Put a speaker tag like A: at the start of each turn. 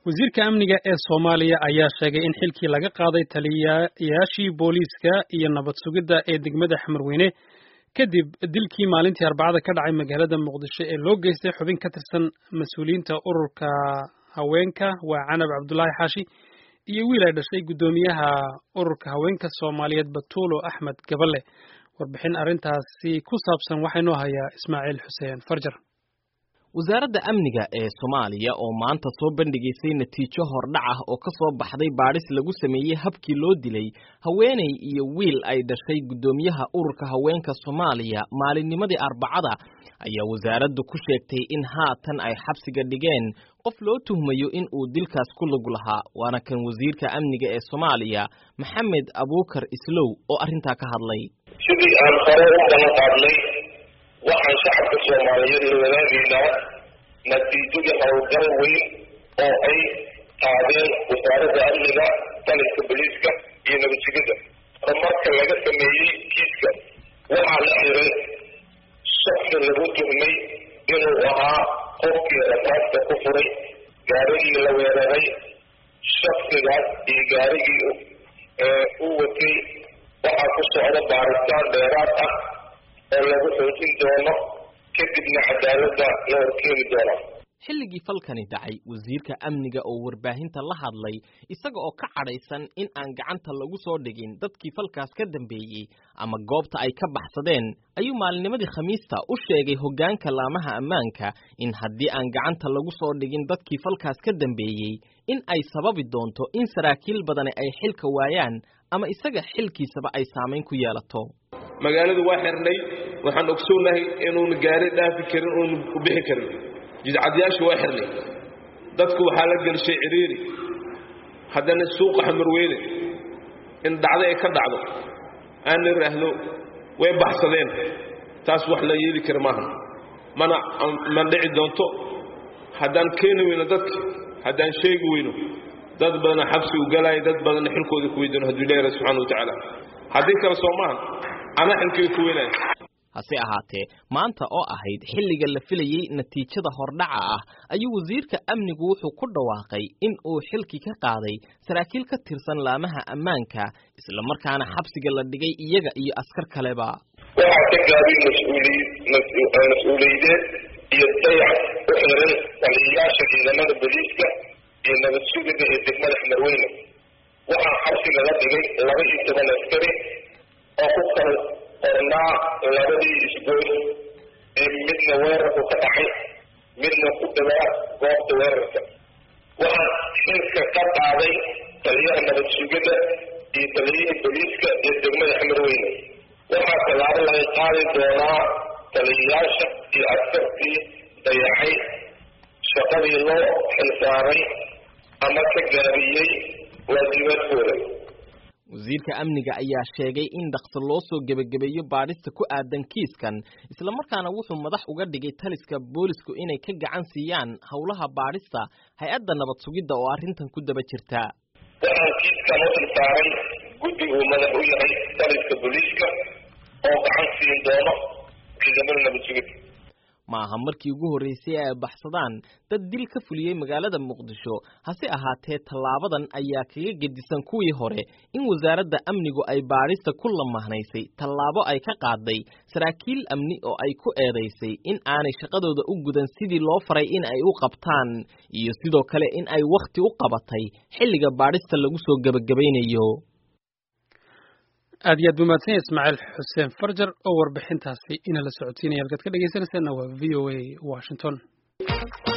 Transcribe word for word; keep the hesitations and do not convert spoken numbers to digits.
A: wasiirka amniga ee Soomaaliya ayaa sheegay in xilkii laga qaaday taliyayaashii booliiska iyo nabad sugidda ee degmada Xamarweyne kadib dilkii maalintii Arbacada ka dhacay magaalada Muqdisho ee loo geystay xubin ka tirsan mas'uuliyiinta ururka haweenka waa Canab Cabdullaahi Xaashi iyo wiil ay dhashay gudoomiyaha ururka haweenka Soomaaliyeed Batuulo Axmed Gaballe. warbixin arrintaasi ku saabsan waxaa inoo haya Ismaaciil Xuseen Farjar.
B: wasaaradda amniga ee Soomaaliya oo maanta soo bandhigaysay natiijo hordhac ah oo ka soo baxday baadhis lagu sameeyay habkii loo dilay haweeney iyo wiil ay dhashay gudoomiyaha ururka haweenka Soomaaliya maalinnimadii Arbacada ayaa wasaaraddu ku sheegtay in haatan ay xabsiga dhigeen qof loo tuhmayo in uu dilkaas ku lug lahaa waana kan wasiirka amniga ee Soomaaliya Maxamed Abuukar Islow oo arrintaa ka hadlay.
C: sidii aan hore u balan qaadnay waxaan shacabka Soomaaliyeed la wadaagaynaa natiijada howlgal weyn oo ay qaadeen wasaaradda amniga taliska booliiska iyo nabad sugidda. marka laga sameeyey kiiska waxaa la xiray shakhsi lagu tuhmay inuu ahaa qofkii rasaasta ku furay gaarigii la weeraray. shakhsigaas iyo gaarigii u watay waxaa ku socda baaritaan dheeraad ah oo lagu xoojin doono kadibna cadaaladda la horkeeni doono.
B: xilligii falkani dhacay wasiirka amniga oo warbaahinta la hadlay isaga oo ka cadhaysan in aan gacanta lagu soo dhigin dadkii falkaas ka dambeeyey ama goobta ay ka baxsadeen ayuu maalinimadii Khamiista u sheegay hoggaanka laamaha ammaanka in haddii aan gacanta lagu soo dhigin dadkii falkaas ka dambeeyey in ay sababi doonto in saraakiil badan ay xilka waayaan ama isaga xilkiisaba ay saameyn ku yeelato.
D: magaaladu waa xirnay waxaan ogsoonahay inuu gaari dhaafi karin oo u bixi karin jidcadyaashu waa xirnay dadku waxaa la galshay ciriiri haddana suuqa Xamarweyne in dhacdo ay ka dhacdo aan raahdo way baxsadeen taas wax la yeeli karo maahan mana man dhici doonto haddaan keeni weyno dadka haddaan sheegi weyno dad badan xabsi u galay dad badan xilkooda ku weydiin haddii Ilaahay subhanahu wa ta'ala haddii kala Soomaan ana xilkii ku weynaa.
B: hase ahaatee maanta oo ahayd xilliga la filayay natiijada hordhaca ah ayuu wasiirka amnigu wuxuu ku dhawaaqay in uu xilki ka qaaday saraakiil ka tirsan laamaha ammaanka isla markaana xabsiga la dhigay iyaga iyo askar kaleba.
C: waxaa ka gaabin mas'uuliyadeed iyo dayac u xiran taliyayaasha ciidamada booliiska iyo nabad sugidda ee degmada Xamarweyne. waxaa xabsiga la dhigay laba iyo toban askari oo ku kala qornaa labadii isgoys ee midna weerarku ka dhacay midna ku dhawaa goobta weerarka. waxaa xilka ka qaaday taliyaha nabad sugidda iyo taliyihii booliiska ee degmada Xamarweyne. waxaa tallaabo laga qaadi doonaa taliyayaasha iyo askartii dayacay shaqadii loo xilsaaray ama ka gaabiyey waajibaadkooda.
B: wasiirka amniga ayaa sheegay in dhaqso loo soo gabagabeeyo baadhista ku aadan kiiskan isla markaana wuxuu madax uga dhigay taliska boolisku inay ka gacan siiyaan howlaha baadhista hay'adda nabad sugidda oo arrintan ku daba jirta.
C: waxaan kiiskan u xilsaaray guddi uu madax u yahay taliska booliiska oo gacan siin doono ciidamada nabad sugidda.
B: maaha markii ugu horeysay ay baxsadaan dad dil ka fuliyay magaalada Muqdisho hase ahaatee tallaabadan ayaa kaga gedisan kuwii hore in wasaaradda amnigu ay baarista ku lamahnaysay tallaabo ay ka qaaday saraakiil amni oo ay ku eedeysay in aanay shaqadooda u gudan sidii loo faray in ay u qabtaan iyo sidoo kale in ay waqti u qabatay xilliga baarista lagu soo gabagabeynayo.
A: aad iyo aad buu mahadsan yahay Ismaaciil Xuseen Farjar oo warbixintaasi ina la socodsiinaya halkaad ka dhageysanaysaana waa V O A Washington.